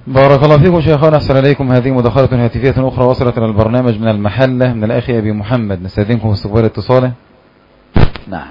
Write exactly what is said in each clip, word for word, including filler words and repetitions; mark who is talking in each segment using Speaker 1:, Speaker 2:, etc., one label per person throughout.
Speaker 1: بارك الله فيكم شيخنا، أحسن إليكم. هذه مداخلة هاتفية أخرى وصلت إلى البرنامج من المحلة من الأخ أبي محمد، نستأذنكم في استقبال اتصاله.
Speaker 2: نعم.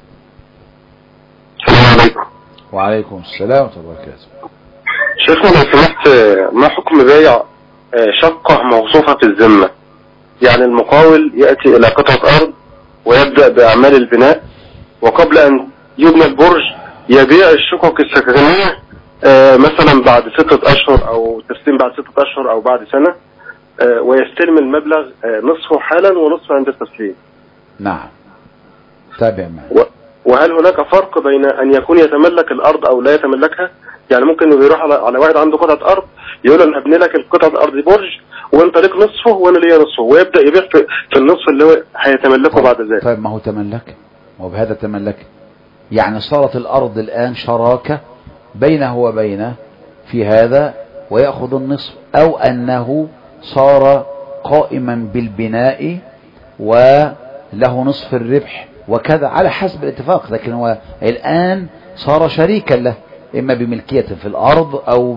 Speaker 3: السلام عليكم.
Speaker 2: وعليكم السلام ورحمة الله وبركاته.
Speaker 3: شيخنا لو سمحت، ما حكم بيع شقة موصوفة في الذمة؟ يعني المقاول يأتي إلى قطعة أرض ويبدأ بأعمال البناء، وقبل أن يبنى البرج يبيع الشقق السكنية آه مثلا بعد ستة أشهر أو تسليم بعد ستة أشهر أو بعد سنة، آه ويستلم المبلغ آه نصفه حالا ونصفه عند التسليم.
Speaker 2: نعم. تابع معي.
Speaker 3: وهل هناك فرق بين أن يكون يتملك الأرض أو لا يتملكها؟ يعني ممكن إنه يروح على, على واحد عنده قطعة أرض يقول له أنا هبني لك القطعة الأرض دي برج وأنت ليك نصفه وأنا ليا نصفه، ويبدأ يبيع في, في النصف اللي هو هيتملكه
Speaker 2: طيب.
Speaker 3: بعد ذلك.
Speaker 2: طيب ما هو تملك، وبهذا تملك، يعني صارت الأرض الآن شراكة بينه وبينه في هذا ويأخذ النصف، أو أنه صار قائما بالبناء وله نصف الربح وكذا على حسب الاتفاق، لكن هو الآن صار شريكا له، إما بملكية في الأرض أو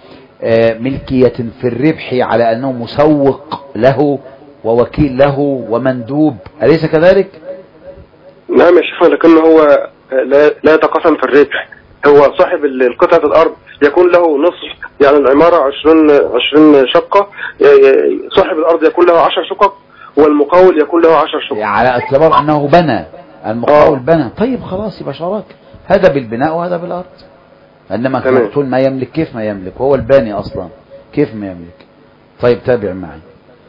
Speaker 2: بملكية في الربح على أنه مسوق له ووكيل له ومندوب، أليس كذلك؟
Speaker 3: نعم يا شيخ، لكن هو لا, لا يتقاسم في الربح. هو صاحب القطعة الأرض يكون له نصف، يعني العمارة عشرين عشرين شقة، صاحب الأرض يكون له عشر شقق والمقاول يكون له عشر شقق،
Speaker 2: يعني على اعتبار أنه بنى، المقاول بنى. طيب خلاص يبقى شراك، هذا بالبناء وهذا بالأرض. إنما تقول ما يملك، كيف ما يملك؟ هو الباني أصلا، كيف ما يملك؟ طيب تابع معي.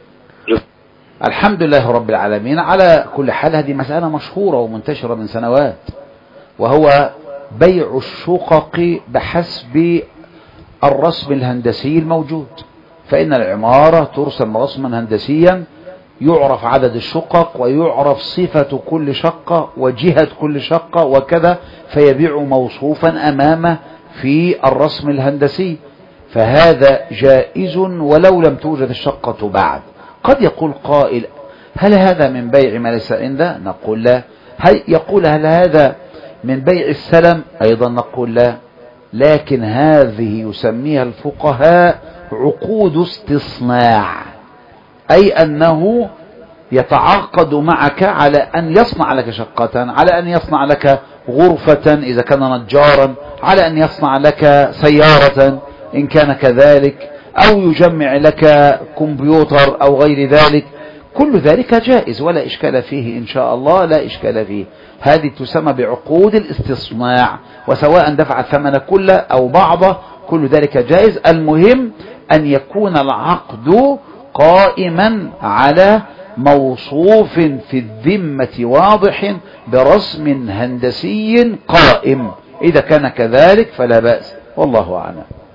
Speaker 2: الحمد لله رب العالمين. على كل حال هذه مسألة مشهورة ومنتشرة من سنوات، وهو بيع الشقق بحسب الرسم الهندسي الموجود. فإن العمارة ترسم رسما هندسيا يعرف عدد الشقق ويعرف صفة كل شقة وجهة كل شقة وكذا، فيبيع موصوفا أمامه في الرسم الهندسي، فهذا جائز ولو لم توجد الشقة بعد. قد يقول قائل هل هذا من بيع ما ليس عنده؟ نقول لا. هل يقول هل هذا من بيع السلم؟ أيضا نقول لا. لكن هذه يسميها الفقهاء عقود استصناع، أي أنه يتعاقد معك على أن يصنع لك شقة، على أن يصنع لك غرفة إذا كان نجارا، على أن يصنع لك سيارة إن كان كذلك، أو يجمع لك كمبيوتر أو غير ذلك. كل ذلك جائز ولا إشكال فيه إن شاء الله، لا إشكال فيه. هذه تسمى بعقود الاستصناع، وسواء دفع الثمن كله أو بعضه كل ذلك جائز. المهم أن يكون العقد قائما على موصوف في الذمة واضح برسم هندسي قائم. إذا كان كذلك فلا بأس، والله أعلم.